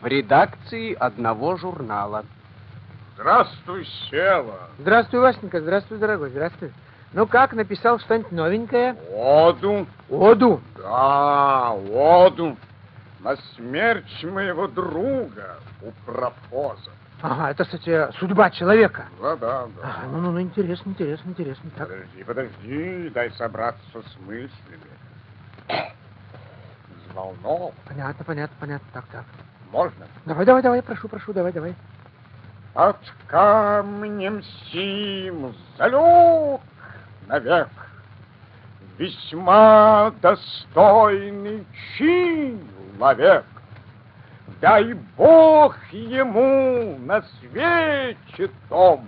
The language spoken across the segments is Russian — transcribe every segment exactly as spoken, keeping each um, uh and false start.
в редакции одного журнала. Здравствуй, Сева. Здравствуй, Васенька, здравствуй, дорогой, здравствуй. Ну как, написал что-нибудь новенькое? Оду. Оду? Да, оду. На смерть моего друга у Профоза. Ага, это, кстати, судьба человека. Да, да, да. Ага, ну, ну, ну, интересно, интересно, интересно. Так. Подожди, подожди, дай собраться с мыслями. Взволнован. Понятно, понятно, понятно. Так, так. Можно? Давай, давай, давай, прошу, прошу, давай, давай. Под камнем сим залег навек весьма достойный человек. Дай Бог ему на свете том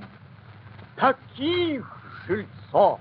таких жильцов,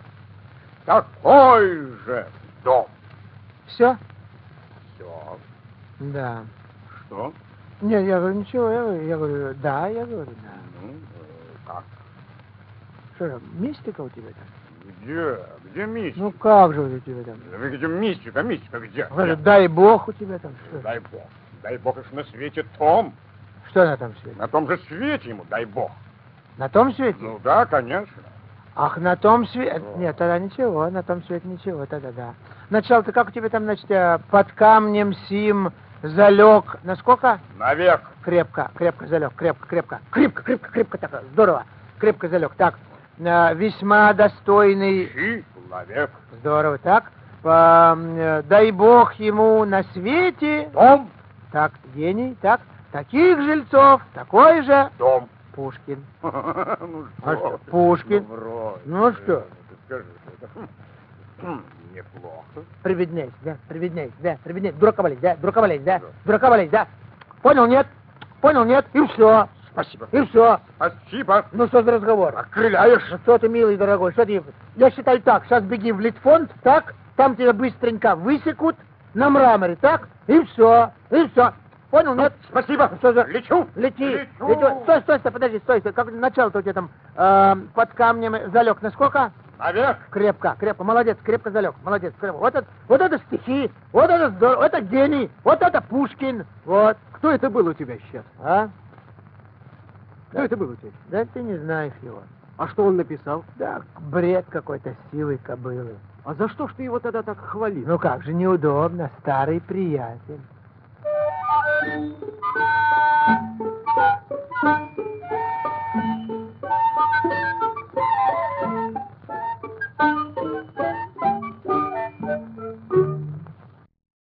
такой же дом. Все? Все. Да. Что? Нет, я говорю, ничего, я говорю, я говорю, да, я говорю, да. Ну, э, как? Что же, мистика у тебя там? Где? Где мистика? Ну как же у тебя там? Да где мистика, мистика где? Говорю, Где? дай Бог у тебя там. Что, Дай Бог. Дай Бог, уж на свете том. что на том свете? На том же свете ему, дай Бог. На том свете? Ну да, конечно. Ах, на том свете? О. Нет, тогда ничего, на том свете ничего, тогда да. Начало-то как у тебя там, значит, э, под камнем сим залег, насколько? Навек. Крепко, крепко залег, крепко, крепко, крепко, крепко, крепко, так, здорово, крепко залег. Так, э, весьма достойный, Человек. здорово, так, по, э, дай Бог ему на свете, Дом. так, гений, так, таких жильцов, такой же Дом. Пушкин. Ну А что? что, Пушкин? Ну, вроде. Ну, что? Ты скажи, это хм, хм, неплохо. Приведнись, да, приведнись, да, приведнись, дурака болеть, да, дурака болеть, да, дурака болеть, да. Понял, нет? Понял, нет? И все. Спасибо. И все. Спасибо. Ну что за разговор? Окрыляешь. Ну что ты, милый дорогой, что ты? Я считаю так, сейчас беги в Литфонд, так, там тебя быстренько высекут на мраморе, так, и все, и все. Понял, нет? Спасибо. Ну, что за... Лечу. Лети. Лечу. Лечу. Стой, стой, стой, подожди, стой, стой. Как начало-то у тебя там э, под камнем залег? Насколько? Навек. Крепко, крепко, молодец, крепко залег, молодец, крепко. Вот это, вот это стихи, вот это здорово, это гений, вот это Пушкин, вот. Кто это был у тебя сейчас? А? Кто это был у тебя? Да ты не знаешь его. А что он написал? Да, бред какой-то силой кобылы. А за что ж ты его тогда так хвалил? Ну как же неудобно, старый приятель.